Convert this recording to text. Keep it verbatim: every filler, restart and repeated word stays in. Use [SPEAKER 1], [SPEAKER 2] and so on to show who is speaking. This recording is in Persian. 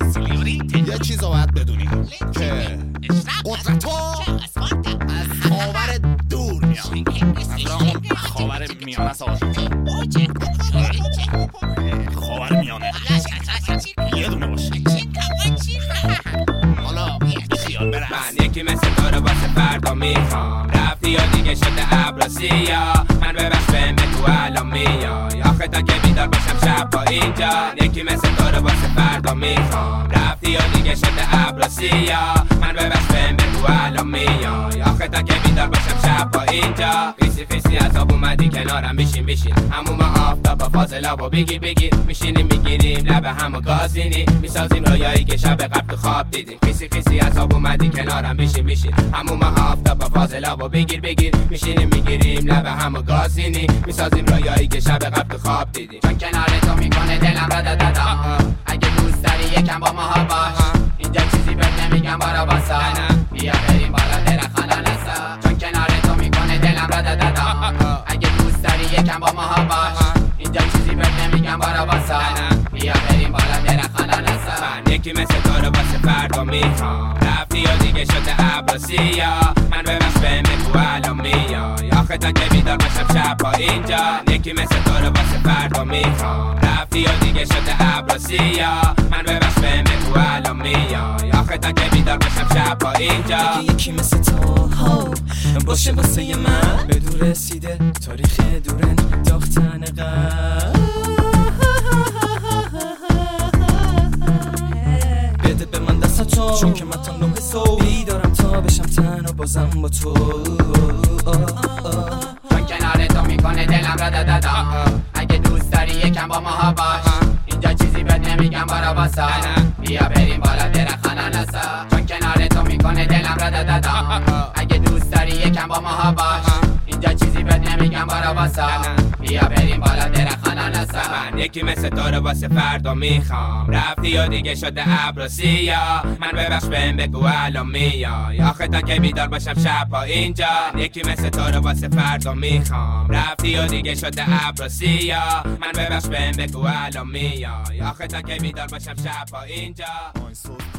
[SPEAKER 1] یه چیز رو باید بدونی که قدرت از خاور دور میاد، از همون خاور میانه است. خاور میانه یه دونه باشه. حالا خیال برست.
[SPEAKER 2] من یکی مثل تو رو واسه فردا میخوام، رفتی یا دیگه شده ابر سیاه. من ببخش بهم تو الان میای، آخه تا که بیدار باشم شب با اینجا. یکی مثل تو رو واسه فردا میخوام، رفتی یا دیگه شده ابر سیاه. من ببخش بهم تو الان میای، آخه تا که بیدار باشم شب با اینجا. فیسی فیسی از آب اومدی کنارم، بشین بشین هموم آفتاب با فاصله و بگیر بگیر. میشینیم میگیریم لب همو گازینی، میسازیم رویایی که شب قبل تو خواب دیدیم. فیسی فیسی از آب اومدی کنارم، بشین بشین هموم آفتاب با فاصله و بگیر بگیر. میشینیم میگیریم لب همو گازینی، میسازیم رویایی که شب قبل تو خواب دیدیم. چون کنار تو میکنه دلم را دادا، اگه دوست داری یکم با ما باش. اینجا چیزی بهت نمیگم برا باسا، بیا بریم بالا درخانا نسا. چون کنار تو میکنه دلم را دادا، اگه دوست داری یکم با ما باش. اینجا چیزی بهت نمیگم برا باسا، بیا بریم بالا درخانا نسا. من یکی مثل تو رو واسه فردا میخوام، رفتی یا دیگه شده ابر سیاه. من ببخش بهم تو الان میای، آخه تا که بیدار باشم شب با اینجا. یکی مثل تو رو واسه فردا میخوام، رفتی یا دیگه شده ابر سیاه. من ببخش بهم تو الان میای، آخه تا که بیدار باشم شب با اینجا.
[SPEAKER 3] اگه یکی مثل تو باشه واسه من، به دور رسیده تاریخ دورن داختن قلب. بده به من دستاتو، چون که من تا نه صبح بیدارم تا بشم تنها بازم با تو.
[SPEAKER 2] چون کنار تو میکنه دلم را دادا، اگه دوست داری یکم با ما باش. اینجا چیزی بهت نمیگم برا باسا، بیا بریم بالا درخانا نسا. چون کنار تو میکنه دلم را دادا، اگه دوست داری یکم با ما باش. اینجا چیزی بهت نمیگم برا باسا، بیا بریم بالا درخانا نسا. من یکی مثل تو رو واسه فردا میخوام، رفتی یا دیگه شده ابر سیاه. من ببخش بهم بگو الان میای، آخه تا که بیدار باشم شب با اینجا. یکی مثل تو رو واسه فردا میخوام، رفتی یا دیگه شده ابر سیاه. من ببخش بهم بگو الان میای، آخه تا که بیدار باشم شب با اینجا.